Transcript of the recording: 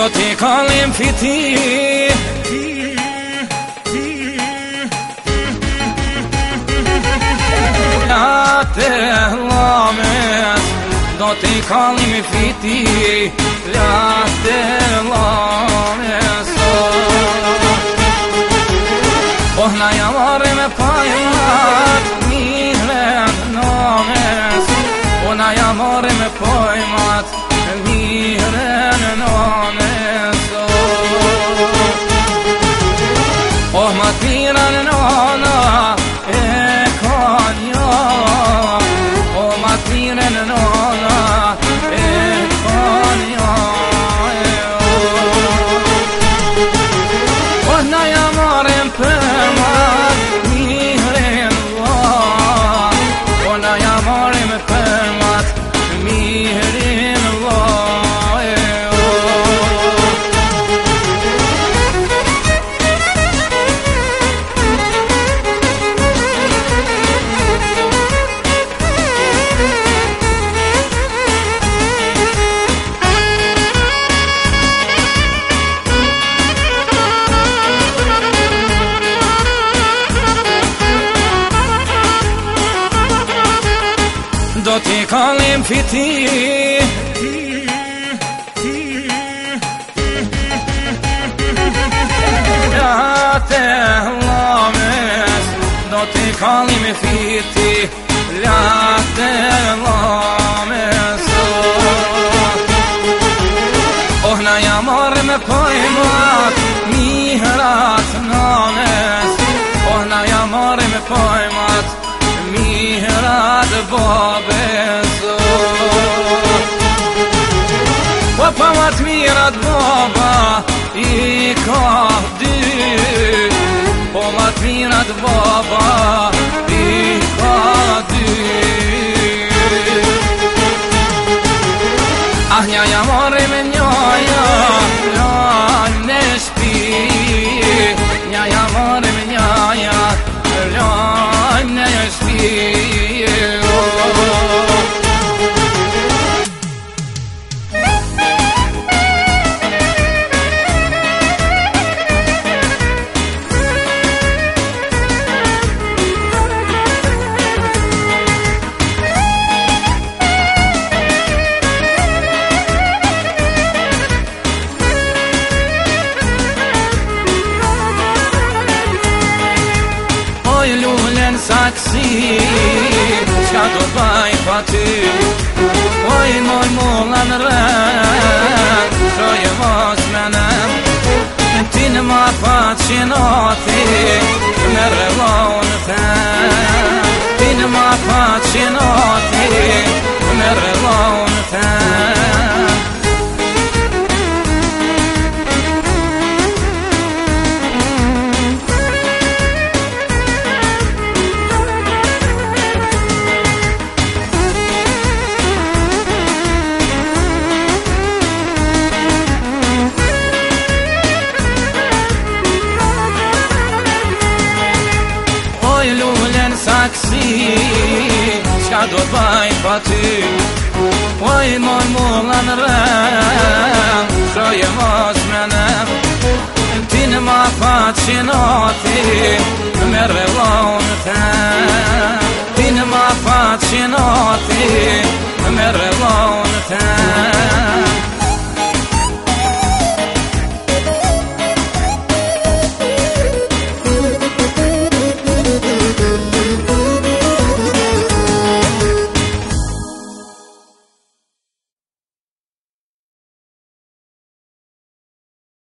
t'i kallim fiti Late lames Do t'i kallim fiti Late lames Oh na jamare me pajmat Mihren names Oh na jamare me pajmat Mihren names Oh ma tiran nana E kanja Oh ma tiran nana E kanja Oh na jamare me pajmat Mihren Allah Oh na jamare me pajmat Mihren Allah Do t'i kallim fiti Late lames Do t'i kallim fiti Late lames Oh na jamar me pajmat Mihrat names Oh na jamar me pajmat Mihrat babes O pamat mirat baba I ka dy Pamat mirat baba I ka dy Ah nja jamare me njaja Lajm në shpi Nja jamare me njaja Lajm në shpi Saksi, qka do t'baj pa ty Oj, moj mulla në rën Shoje mos menem Ti në ma pa qinati Me rëllon ten Ti në ma pa qinati Me rëllon ten Saksi, qka do t'baj pa ty Oj, moj mulla në rën Shoje mos menem Ti në ma pa qinati Me